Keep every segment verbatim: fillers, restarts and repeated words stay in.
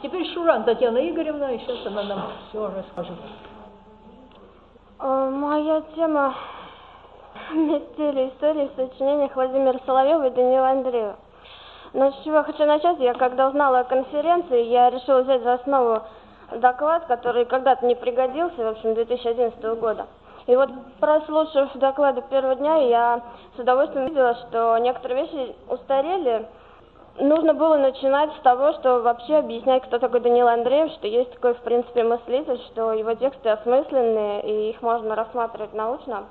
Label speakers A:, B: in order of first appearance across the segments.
A: Теперь Шуран Татьяна Игоревна, и сейчас она нам все расскажет.
B: Моя тема «Мистерии истории» в сочинениях Владимира Соловьева и Даниила Андреева. Но с чего я хочу начать, я когда узнала о конференции, я решила взять за основу доклад, который когда-то не пригодился, в общем, две тысячи одиннадцатого года. И вот, прослушав доклады первого дня, я с удовольствием видела, что некоторые вещи устарели. Нужно было начинать с того, что вообще объяснять, кто такой Даниил Андреев, что есть такой, в принципе, мыслитель, что его тексты осмысленные, и их можно рассматривать научно.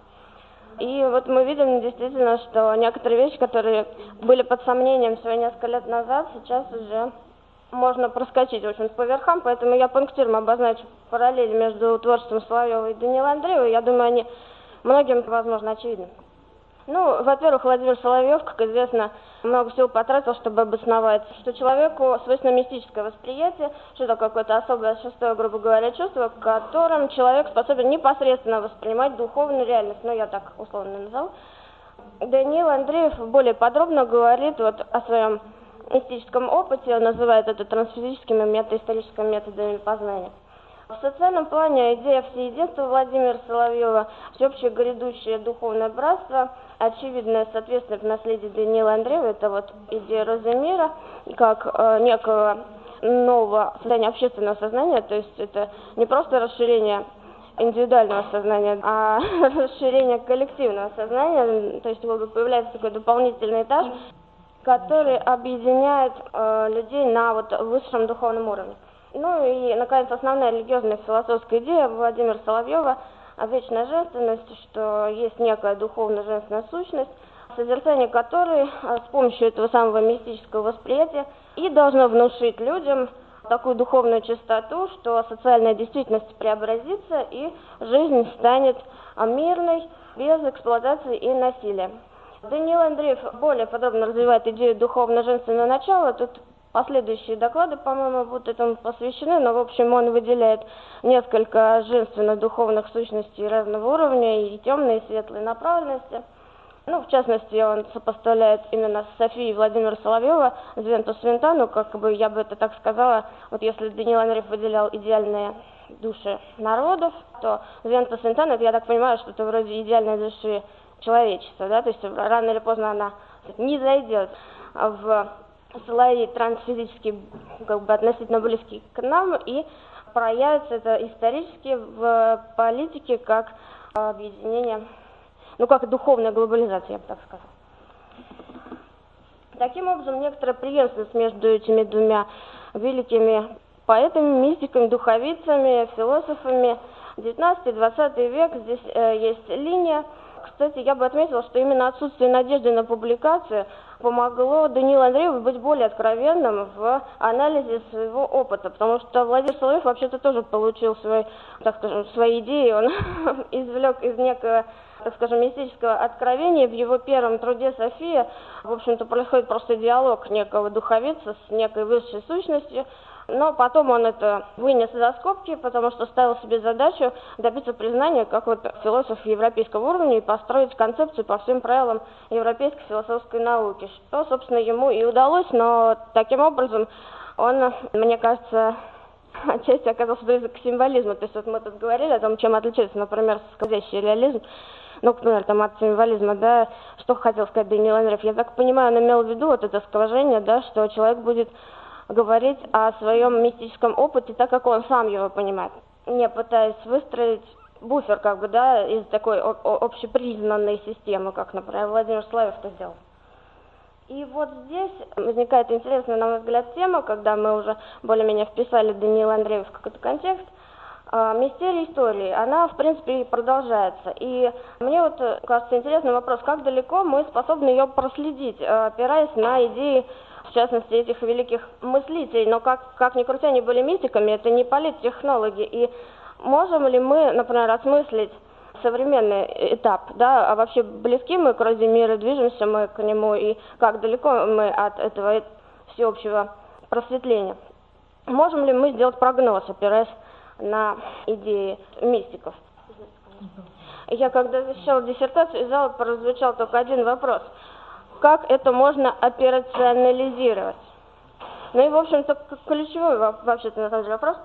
B: И вот мы видим действительно, что некоторые вещи, которые были под сомнением всего несколько лет назад, сейчас уже можно проскочить, в общем, по верхам, поэтому я пунктиром обозначу параллели между творчеством Соловьева и Даниила Андреева. Я думаю, они многим, возможно, очевидны. Ну, во-первых, Владимир Соловьев, как известно, много сил потратил, чтобы обосновать, что человеку свойственно мистическое восприятие, что это какое-то особое шестое, грубо говоря, чувство, которым человек способен непосредственно воспринимать духовную реальность. Ну, я так условно назову. Даниил Андреев более подробно говорит вот о своем мистическом опыте, он называет это трансфизическими метаисторическими методами познания. В социальном плане идея всеединства Владимира Соловьева, всеобщее грядущее духовное братство, очевидное соответствие в наследии Даниила Андреева, это вот идея розы мира, как э, некого нового создания общественного сознания, то есть это не просто расширение индивидуального сознания, а расширение коллективного сознания, то есть появляется такой дополнительный этаж, который объединяет э, людей на вот высшем духовном уровне. Ну и, наконец, основная религиозная философская идея Владимира Соловьева о вечной женственности, что есть некая духовная женственная сущность, созерцание которой с помощью этого самого мистического восприятия и должно внушить людям такую духовную чистоту, что социальная действительность преобразится и жизнь станет мирной, без эксплуатации и насилия. Даниил Андреев более подробно развивает идею духовно-женственного начала. Тут последующие доклады, по-моему, будут этому посвящены, но, в общем, он выделяет несколько женственно-духовных сущностей разного уровня, и темные, и светлые направленности. Ну, в частности, он сопоставляет именно с Софией Владимира Соловьева, Звентус Свинтану, как бы я бы это так сказала, вот если Даниил Андреев выделял идеальные души народов, то Звентус Свинтану, это, я так понимаю, что-то вроде идеальной души человечества, да, то есть рано или поздно она не зайдет в слои трансфизически, как бы относительно близкие к нам, и проявится это исторически в политике как объединение, ну как духовная глобализация, я бы так сказала. Таким образом, некоторая преемственность между этими двумя великими поэтами, мистиками, духовицами, философами. девятнадцатый двадцатый век, здесь э, есть линия. Кстати, я бы отметила, что именно отсутствие надежды на публикацию помогло Даниилу Андрееву быть более откровенным в анализе своего опыта, потому что Владимир Соловьев вообще-то тоже получил свой, так скажем, свои идеи, он извлек из некого, так скажем, мистического откровения. В его первом труде «София», в общем-то, происходит просто диалог некого духовица с некой высшей сущностью, но потом он это вынес за скобки, потому что ставил себе задачу добиться признания как вот философ европейского уровня и построить концепцию по всем правилам европейской философской науки, что, собственно, ему и удалось, но таким образом он, мне кажется, отчасти оказался близок к символизму. То есть вот мы тут говорили о том, чем отличается, например, скользящий реализм, ну, например, там от символизма, да, что хотел сказать Даниил Андреев. Я так понимаю, он имел в виду вот это скольжение, да, что человек будет говорить о своем мистическом опыте так, как он сам его понимает, не пытаясь выстроить буфер, как бы, да, из такой общепризнанной системы, как, например, Владимир Соловьев это сделал. И вот здесь возникает интересная, на мой взгляд, тема, когда мы уже более-менее вписали Даниила Андреева в какой-то контекст. Мистерия истории, она, в принципе, продолжается. И мне вот кажется интересный вопрос, как далеко мы способны ее проследить, опираясь на идеи, в частности, этих великих мыслителей. Но как, как ни крути, они были мистиками, это не политтехнологи. И можем ли мы, например, осмыслить современный этап, да, а вообще близки мы к розе мира, движемся мы к нему, и как далеко мы от этого всеобщего просветления? Можем ли мы сделать прогноз, опираясь на идеи мистиков? Я когда защищала диссертацию, из зала прозвучал только один вопрос. Как это можно операционализировать? Ну и, в общем-то, ключевой вообще-то, на самом деле, вопрос.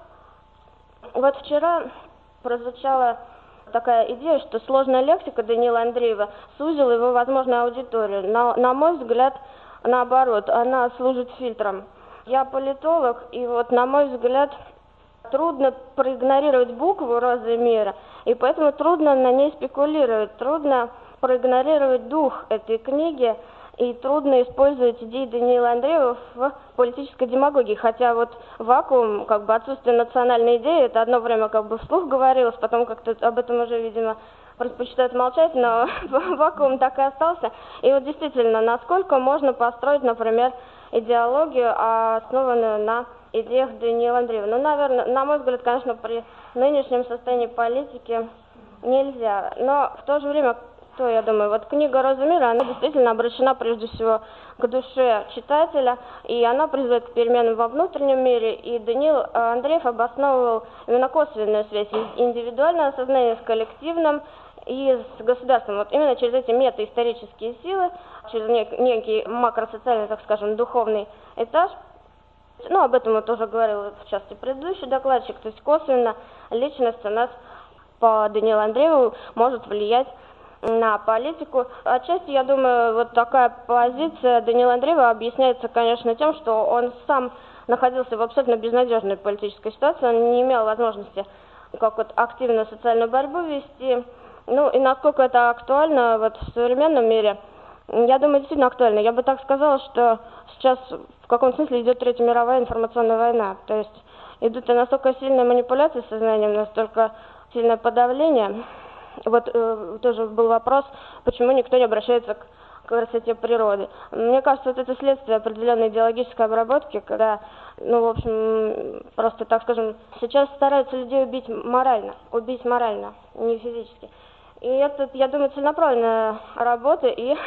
B: Вот вчера прозвучала такая идея, что сложная лексика Даниила Андреева сузила его возможную аудиторию. На, на мой взгляд, наоборот, она служит фильтром. Я политолог, и вот, на мой взгляд, трудно проигнорировать букву «Розы мира», и поэтому трудно на ней спекулировать, трудно проигнорировать дух этой книги, и трудно использовать идеи Даниила Андреева в политической демагогии. Хотя вот вакуум, как бы отсутствие национальной идеи, это одно время как бы вслух говорилось, потом как-то об этом уже, видимо, предпочитают молчать, но вакуум так и остался. И вот действительно, насколько можно построить, например, идеологию, основанную на идеях Даниила Андреева? Ну, наверное, на мой взгляд, конечно, при нынешнем состоянии политики нельзя. Но в то же время, то я думаю, вот книга «Роза мира», она действительно обращена прежде всего к душе читателя, и она призывает к переменам во внутреннем мире, и Даниил Андреев обосновывал именно косвенную связь индивидуального сознания с коллективным и с государством. Вот именно через эти метаисторические силы, через нек- некий макросоциальный, так скажем, духовный этаж. Ну, об этом я тоже говорил, в частности, предыдущий докладчик, то есть косвенно личность у нас по Даниилу Андрееву может влиять на политику. Отчасти, я думаю, вот такая позиция Даниила Андреева объясняется, конечно, тем, что он сам находился в абсолютно безнадежной политической ситуации, он не имел возможности как вот активную социальную борьбу вести. Ну, и насколько это актуально вот в современном мире, я думаю, действительно актуально. Я бы так сказала, что сейчас в каком-то смысле идет Третья мировая информационная война. То есть идут и настолько сильные манипуляции с сознанием, настолько сильное подавление. Вот э, тоже был вопрос, почему никто не обращается к, к красоте природы. Мне кажется, вот это следствие определенной идеологической обработки, когда, ну, в общем, просто, так скажем, сейчас стараются людей убить морально, убить морально, не физически. И это, я думаю, целенаправленная работа, и,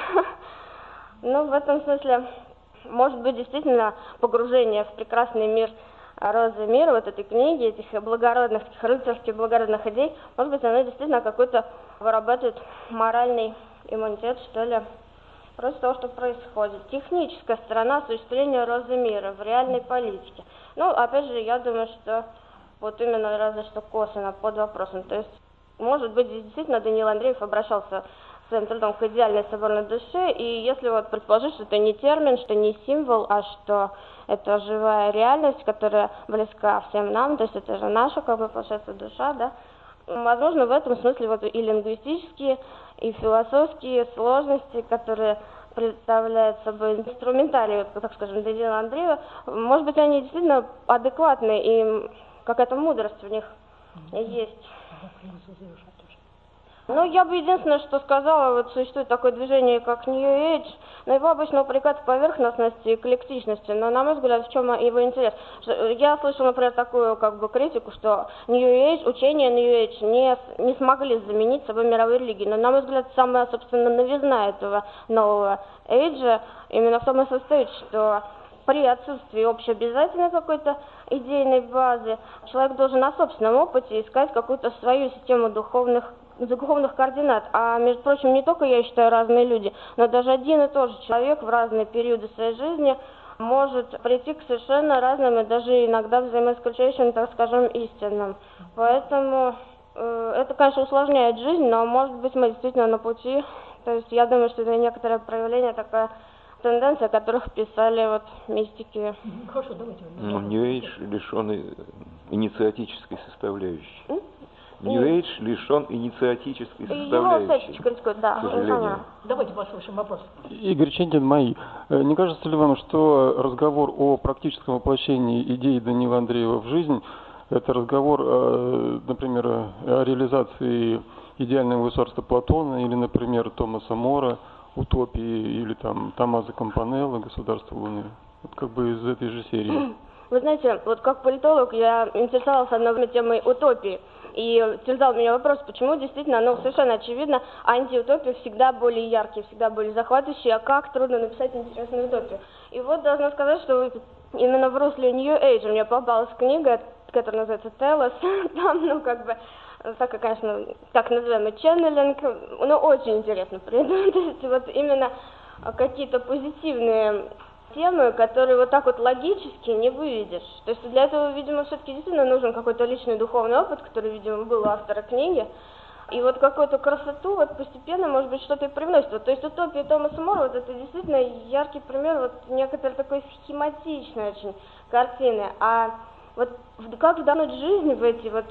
B: ну, в этом смысле, может быть, действительно погружение в прекрасный мир «Розы мира», вот этой книги, этих благородных, таких рыцарских благородных идей, может быть, она действительно какой-то вырабатывает моральный иммунитет, что ли, просто того, что происходит. Техническая сторона осуществления «Розы мира» в реальной политике. Ну, опять же, я думаю, что вот именно разве что косвенно под вопросом. То есть, может быть, здесь действительно Даниил Андреев обращался своим трудом к идеальной соборной душе, и если вот предположить, что это не термин, что не символ, а что это живая реальность, которая близка всем нам, то есть это же наша, как бы, получается, душа, да, возможно, в этом смысле вот и лингвистические, и философские сложности, которые представляют собой инструментарий, вот, так скажем, Даниила Андреева, может быть, они действительно адекватны, и какая-то мудрость в них есть. Ну, я бы единственное, что сказала, вот существует такое движение, как New Age, но его обычно упрекают в поверхностности и эклектичности, но, на мой взгляд, в чем его интерес? Я слышала, например, такую, как бы, критику, что New Age, учения New Age не, не смогли заменить собой мировые религии, но, на мой взгляд, самая, собственно, новизна этого нового эйджа именно в том и состоит, что при отсутствии общеобязательной какой-то идейной базы человек должен на собственном опыте искать какую-то свою систему духовных духовных координат. А, между прочим, не только, я считаю, разные люди, но даже один и тот же человек в разные периоды своей жизни может прийти к совершенно разным и даже иногда взаимоисключающим, так скажем, истинам. Поэтому э, это, конечно, усложняет жизнь, но, может быть, мы действительно на пути. То есть я думаю, что это некоторое проявление, такая тенденция, о которых писали вот мистики.
A: Хорошо, давайте.
C: Ну, New Age лишен инициатической составляющей.
B: М?
C: New Age лишен инициатической
B: Его
C: составляющей.
B: всячески критикуют, да.
C: К сожалению.
A: Давайте послушаем вопрос.
D: Игорь Чендин, мои. Не кажется ли вам, что разговор о практическом воплощении идей Даниила Андреева в жизнь, это разговор, например, о реализации идеального государства Платона или, например, Томаса Мора, утопии, или там Томмазо Кампанелло, государство Луны? Вот как бы из этой же серии.
B: Вы знаете, вот как политолог я интересовалась одной время темой утопии. И терзал меня вопрос, почему действительно, ну, совершенно очевидно, антиутопии всегда более яркие, всегда более захватывающие, а как трудно написать интересную утопию. И вот должна сказать, что именно в русле New Age мне попалась книга, которая называется «Телос». Там, ну, как бы, такая, конечно, так называемый ченнелинг, ну, очень интересно. То есть вот именно какие-то позитивные темы, которые вот так вот логически не выведешь. То есть для этого, видимо, все-таки действительно нужен какой-то личный духовный опыт, который, видимо, был у автора книги. И вот какую-то красоту вот постепенно, может быть, что-то и привносит. Вот, то есть утопия Томаса Мора, вот это действительно яркий пример вот некоторой такой схематичной очень картины. А вот как вдохнуть жизнь в эти вот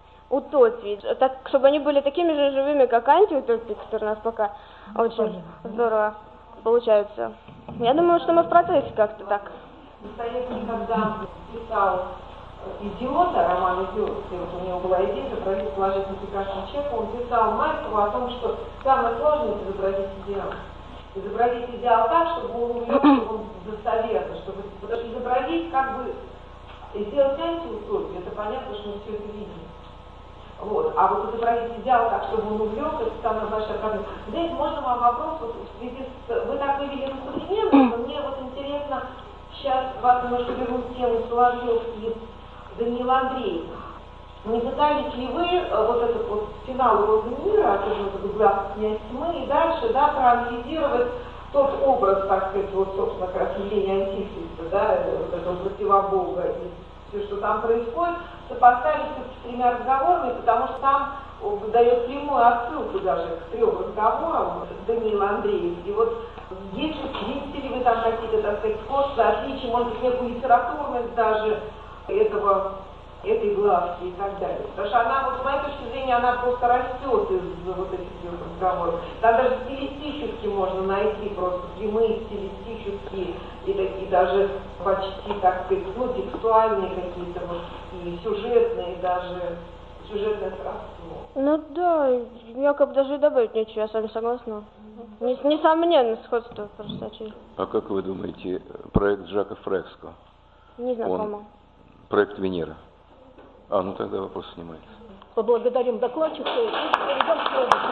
B: утопии, так, чтобы они были такими же живыми, как антиутопии, которые у нас пока очень здорово получаются. Я думаю, что мы в процессе как-то так.
E: Достоевский, когда писал «Идиота», роман «Идиот», у него была идея изобразить положительно прекрасного человека, он писал Маркову о том, что самое сложное – изобразить идеал. Изобразить идеал так, чтобы он увлек, чтобы он достоверно, чтобы изобразить, как бы, сделать антиутопию, это понятно, что мы все это видим. Вот. А вот изобразить идеал так, чтобы он увлек, это самая большая проблема. Здесь можно вам вопрос, вот, в связи с... Вы так вывели на современность, но мне вот интересно, сейчас вас немножко вернуть в тему Соловьев и Даниил Андреев. Не пытались ли вы вот этот вот финал «Розы мира», который вот глав князь тьмы, и дальше, да, проанализировать тот образ, так сказать, вот, собственно, как раз явления антихриста, да, вот этого противобога и все, что там происходит, сопоставить с тремя разговорами, потому что там дает прямую отсылку даже к трем разговорам Даниила Андреев. И вот если видите ли вы там какие-то, так сказать, сходства, отличия, может быть, некую литературность даже этого, этой главки и так далее. Потому что она, вот с моей точки зрения, она просто растет из вот этих трех разговоров. Там даже стилистически можно найти просто прямые стилистические и такие даже почти, так сказать, ну, текстуальные какие-то вот и сюжетные даже, сюжетное сродство.
B: Ну да, я как бы даже и добавить нечего, я с вами согласна. Несомненно, сходство просто очевидно.
C: А как вы думаете, проект Жака Фреско?
B: Не знакомо.
C: Он, проект Венера. А, ну тогда вопрос снимается.
A: Поблагодарим докладчика и перейдем к следующему.